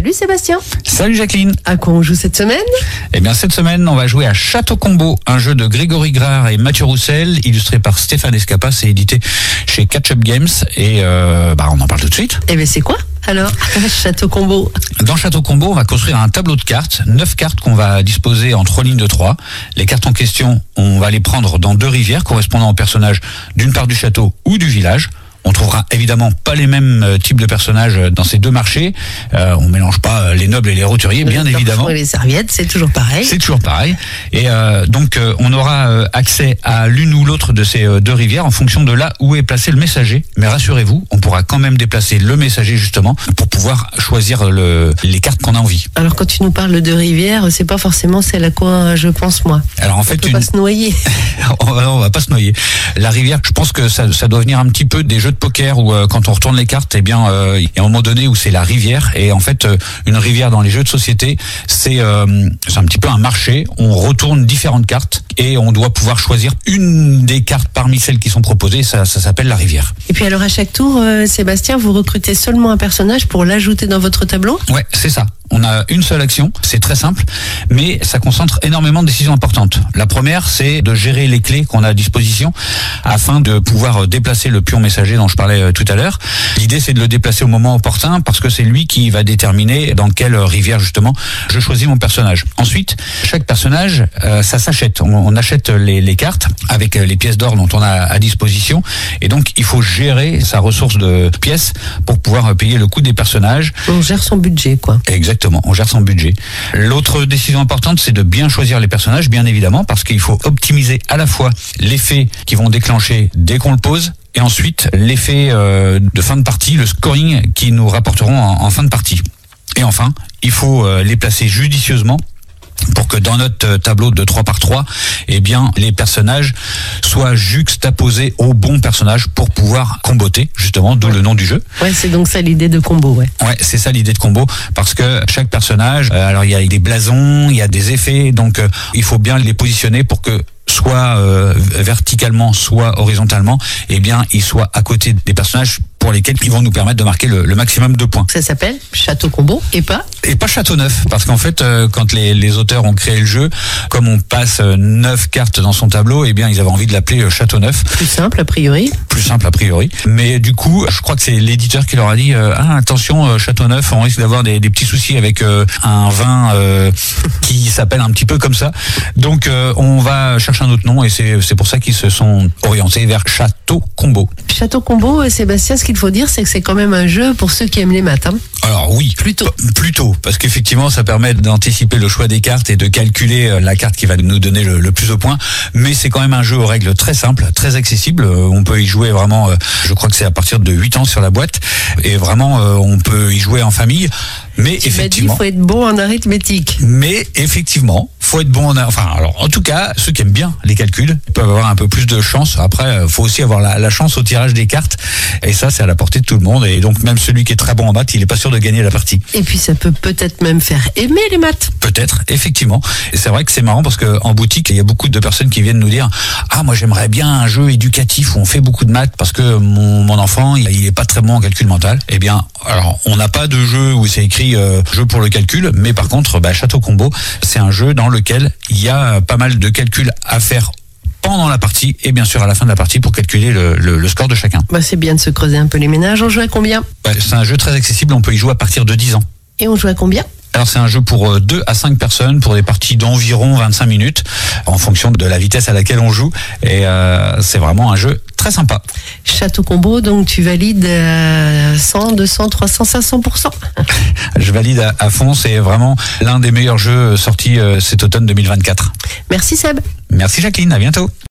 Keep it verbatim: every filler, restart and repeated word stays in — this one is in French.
Salut Sébastien. Salut Jacqueline. À quoi on joue cette semaine? Eh bien cette semaine, on va jouer à Château Combo, un jeu de Grégory Grard et Mathieu Roussel, illustré par Stéphane Escapa, c'est édité chez Catch Up Games et euh, bah, on en parle tout de suite. Eh bien c'est quoi alors Château Combo? Dans Château Combo, on va construire un tableau de cartes, neuf cartes qu'on va disposer en trois lignes de trois. Les cartes en question, on va les prendre dans deux rivières correspondant aux personnages d'une part du château ou du village. On trouvera évidemment pas les mêmes types de personnages dans ces deux marchés. Euh, on mélange pas les nobles et les roturiers, bien évidemment. Et les serviettes, c'est toujours pareil. C'est toujours pareil. Et euh, donc euh, on aura euh, accès à l'une ou l'autre de ces euh, deux rivières en fonction de là où est placé le messager. Mais rassurez-vous, on pourra quand même déplacer le messager justement pour pouvoir choisir le, les cartes qu'on a envie. Alors quand tu nous parles de rivières, c'est pas forcément celle à quoi je pense moi. Alors en fait, on peut une... pas se noyer. on, va, on va pas se noyer. La rivière, je pense que ça, ça doit venir un petit peu des jeux de poker où euh, quand on retourne les cartes, eh bien, euh, il y a un moment donné où c'est la rivière et en fait, euh, une rivière dans les jeux de société, c'est euh, c'est un petit peu un marché. On retourne différentes cartes et on doit pouvoir choisir une des cartes parmi celles qui sont proposées. Ça, ça s'appelle la rivière. Et puis alors à chaque tour, euh, Sébastien, vous recrutez seulement un personnage pour l'ajouter dans votre tableau? Ouais, c'est ça. On a une seule action, c'est très simple, mais ça concentre énormément de décisions importantes. La première, c'est de gérer les clés qu'on a à disposition afin de pouvoir déplacer le pion messager dont je parlais tout à l'heure. L'idée, c'est de le déplacer au moment opportun parce que c'est lui qui va déterminer dans quelle rivière, justement, je choisis mon personnage. Ensuite, chaque personnage, euh, ça s'achète. On, on achète les, les cartes avec les pièces d'or dont on a à disposition et donc il faut gérer sa ressource de pièces pour pouvoir payer le coût des personnages. On gère son budget, quoi. Exactement. On gère son budget. L'autre décision importante, c'est de bien choisir les personnages, bien évidemment, parce qu'il faut optimiser à la fois l'effet qui vont déclencher dès qu'on le pose, et ensuite l'effet euh, de fin de partie, le scoring qui nous rapporteront en, en fin de partie. Et enfin, il faut euh, les placer judicieusement pour que dans notre tableau de trois par trois, eh bien, les personnages soient juxtaposés aux bons personnages pour pouvoir comboter, justement, d'où ouais. le nom du jeu. Ouais, c'est donc ça l'idée de combo, ouais. Ouais, c'est ça l'idée de combo, parce que chaque personnage, euh, alors il y a des blasons, il y a des effets, donc euh, il faut bien les positionner pour que soit euh, verticalement, soit horizontalement, eh bien, ils soient à côté des personnages pour lesquels ils vont nous permettre de marquer le, le maximum de points. Ça s'appelle Château Combo et pas Et pas Château Neuf, parce qu'en fait, euh, quand les, les auteurs ont créé le jeu, comme on passe euh, neuf cartes dans son tableau, eh bien, ils avaient envie de l'appeler euh, Château Neuf. Plus simple a priori. Plus simple a priori. Mais du coup, je crois que c'est l'éditeur qui leur a dit euh, ah attention, euh, Château Neuf, on risque d'avoir des, des petits soucis avec euh, un vin euh, qui s'appelle un petit peu comme ça. Donc, euh, on va chercher un autre nom et c'est c'est pour ça qu'ils se sont orientés vers Château Combo. Château Combo, Sébastien, ce qu'il faut dire, c'est que c'est quand même un jeu pour ceux qui aiment les maths. Hein. Alors oui, plutôt. Plutôt, parce qu'effectivement, ça permet d'anticiper le choix des cartes et de calculer la carte qui va nous donner le, le plus de points. Mais c'est quand même un jeu aux règles très simples, très accessible. On peut y jouer vraiment, je crois que c'est à partir de huit ans sur la boîte. Et vraiment, on peut y jouer en famille. Mais tu effectivement, il faut être bon en arithmétique. Mais effectivement, faut être bon en, enfin, alors en tout cas, ceux qui aiment bien les calculs peuvent avoir un peu plus de chance. Après, faut aussi avoir la, la chance au tirage des cartes, et ça, c'est à la portée de tout le monde. Et donc, même celui qui est très bon en maths, il est pas sûr de gagner la partie. Et puis, ça peut peut-être même faire aimer les maths. Peut-être, effectivement. Et c'est vrai que c'est marrant parce que en boutique, il y a beaucoup de personnes qui viennent nous dire ah, moi, j'aimerais bien un jeu éducatif où on fait beaucoup de maths parce que mon, mon enfant, il, il est pas très bon en calcul mental. Eh bien, alors, on n'a pas de jeu où c'est écrit Euh, jeu pour le calcul, mais par contre bah, Château Combo, c'est un jeu dans lequel il y a pas mal de calculs à faire pendant la partie et bien sûr à la fin de la partie pour calculer le, le, le score de chacun. Bah, c'est bien de se creuser un peu les ménages. On joue à combien? Bah, c'est un jeu très accessible, on peut y jouer à partir de dix ans. Et on joue à combien? Alors c'est un jeu pour deux à cinq personnes, pour des parties d'environ vingt-cinq minutes, en fonction de la vitesse à laquelle on joue, et euh, c'est vraiment un jeu très sympa. Château Combo, donc tu valides à cent, deux cents, trois cents, cinq cents pour cent. Je valide à, à fond, c'est vraiment l'un des meilleurs jeux sortis euh, cet automne deux mille vingt-quatre. Merci Seb. Merci Jacqueline, à bientôt.